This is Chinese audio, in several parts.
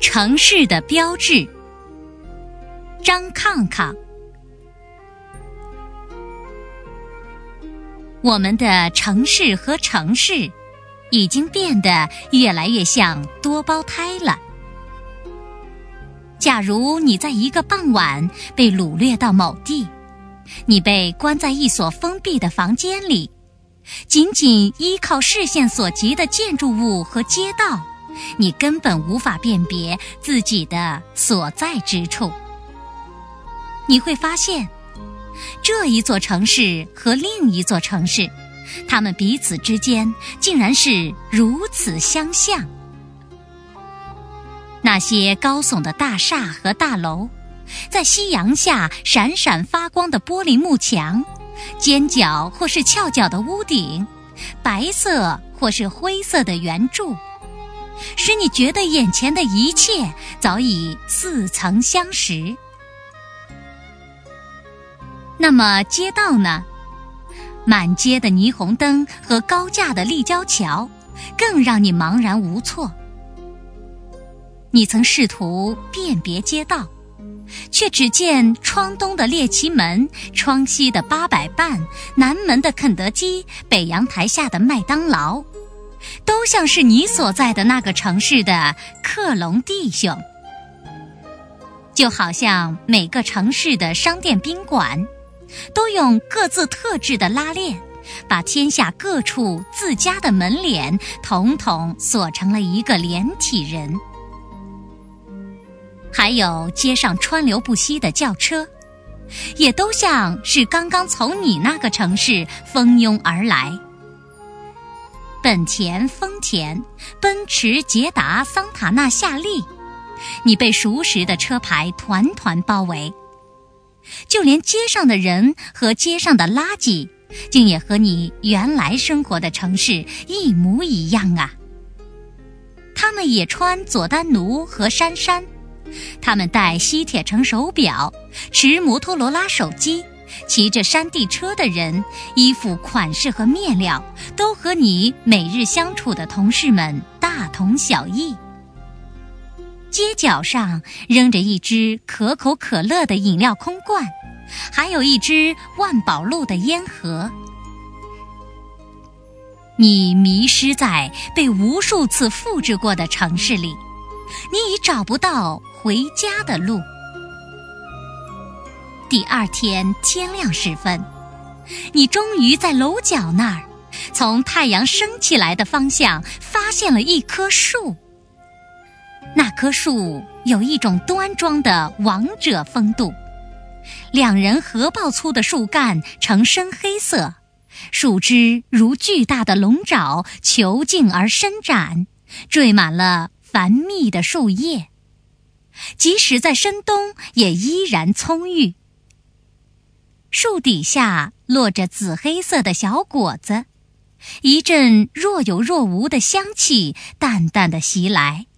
城市的标志，张抗抗。我们的城市和城市已经变得越来越像多胞胎了。假如你在一个傍晚被掳掠到某地，你被关在一所封闭的房间里，仅仅依靠视线所及的建筑物和街道，你根本无法辨别自己的所在之处。你会发现，这一座城市和另一座城市，它们彼此之间竟然是如此相像。那些高耸的大厦和大楼，在夕阳下闪闪发光的玻璃幕墙，尖角或是翘角的屋顶，白色或是灰色的圆柱，使你觉得眼前的一切早已似曾相识。那么街道呢？满街的霓虹灯和高架的立交桥更让你茫然无措。你曾试图辨别街道，却只见窗东的猎奇门，窗西的800伴，南门的肯德基，北阳台下的麦当劳，都像是你所在的那个城市的克隆弟兄。就好像每个城市的商店宾馆都用各自特制的拉链，把天下各处自家的门脸统统锁成了一个连体人。还有街上川流不息的轿车，也都像是刚刚从你那个城市蜂拥而来。本田、丰田、奔驰、捷达、桑塔纳、夏利，你被熟识的车牌团团包围。就连街上的人和街上的垃圾，竟也和你原来生活的城市一模一样啊！他们也穿佐丹奴和珊珊，他们戴西铁城手表，持摩托罗拉手机，骑着山地车的人，衣服款式和面料都和你每日相处的同事们大同小异。街角上扔着一只可口可乐的饮料空罐，还有一只万宝路的烟盒。你迷失在被无数次复制过的城市里，你已找不到回家的路。第二天天亮时分，你终于在楼角那儿，从太阳升起来的方向发现了一棵树。那棵树有一种端庄的王者风度，2人合抱粗的树干呈深黑色，树枝如巨大的龙爪遒劲而伸展，缀满了繁密的树叶，即使在深冬也依然葱郁。树底下落着紫黑色的小果子，一阵若有若无的香气淡淡地袭来。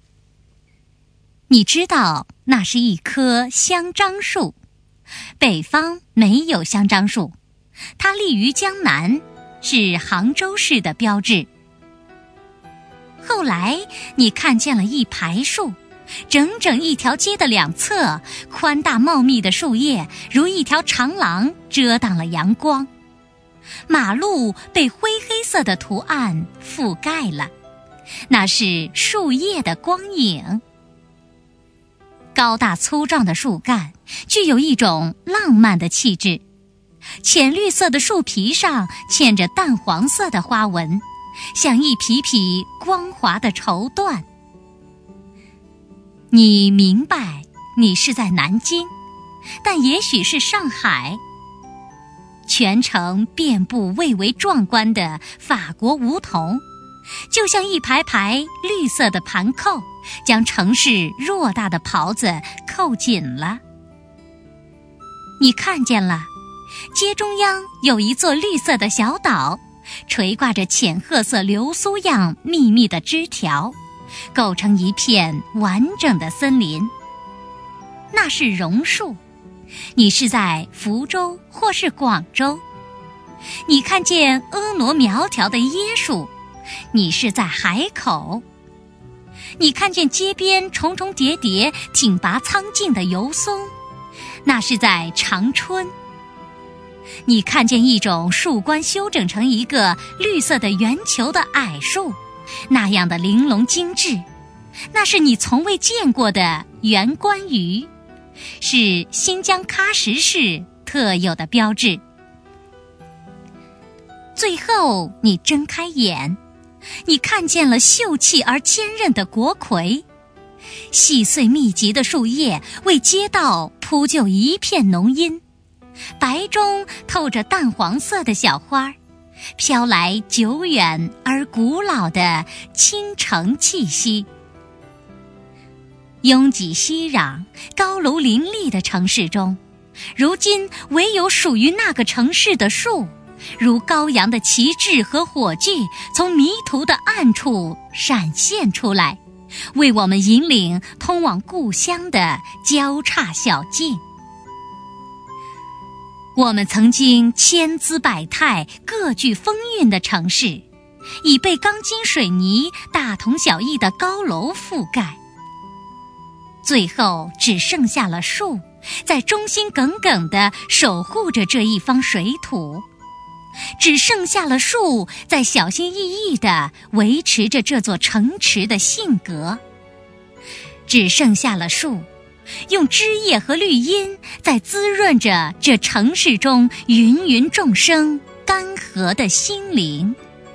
你知道那是一棵香樟树，北方没有香樟树，它立于江南，是杭州市的标志。后来你看见了一排树，整整一条街的两侧，宽大茂密的树叶如一条长廊遮挡了阳光，马路被灰黑色的图案覆盖了，那是树叶的光影。高大粗壮的树干具有一种浪漫的气质，浅绿色的树皮上嵌着淡黄色的花纹，像一匹匹光滑的绸缎。你明白你是在南京，但也许是上海。全城遍布蔚为壮观的法国梧桐，就像一排排绿色的盘扣，将城市偌大的袍子扣紧了。你看见了，街中央有一座绿色的小岛，垂挂着浅褐色流苏样密密的枝条，构成一片完整的森林。那是榕树。你是在福州或是广州。你看见婀娜苗条的椰树，你是在海口。 你看见街边重重叠叠、挺拔苍劲的油松，那是在长春。你看见一种树冠修整成一个绿色的圆球的矮树，那样的玲珑精致，那是你从未见过的圆冠鱼，是新疆喀什市特有的标志。最后你睁开眼，你看见了秀气而坚韧的国葵，细碎密集的树叶为街道铺就一片浓荫，白中透着淡黄色的小花，飘来久远而古老的倾城气息。拥挤熙攘、高楼林立的城市中，如今唯有属于那个城市的树，如高扬的旗帜和火炬，从迷途的暗处闪现出来，为我们引领通往故乡的交叉小径。我们曾经千姿百态、各具风韵的城市，已被钢筋水泥、大同小异的高楼覆盖，最后只剩下了树，在忠心耿耿地守护着这一方水土，只剩下了树，在小心翼翼地维持着这座城池的性格，只剩下了树，用枝叶和绿荫在滋润着这城市中芸芸众生干涸的心灵。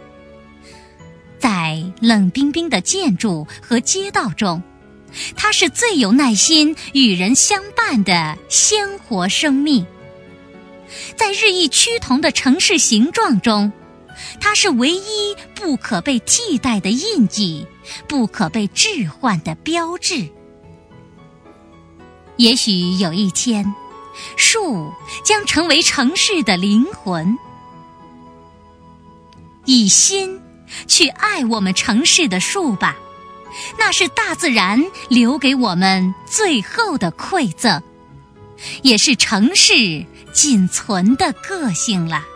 在冷冰冰的建筑和街道中，它是最有耐心与人相伴的鲜活生命。在日益趋同的城市形状中，它是唯一不可被替代的印记，不可被置换的标志。也许有一天，树将成为城市的灵魂。以心去爱我们城市的树吧，那是大自然留给我们最后的馈赠，也是城市仅存的个性了。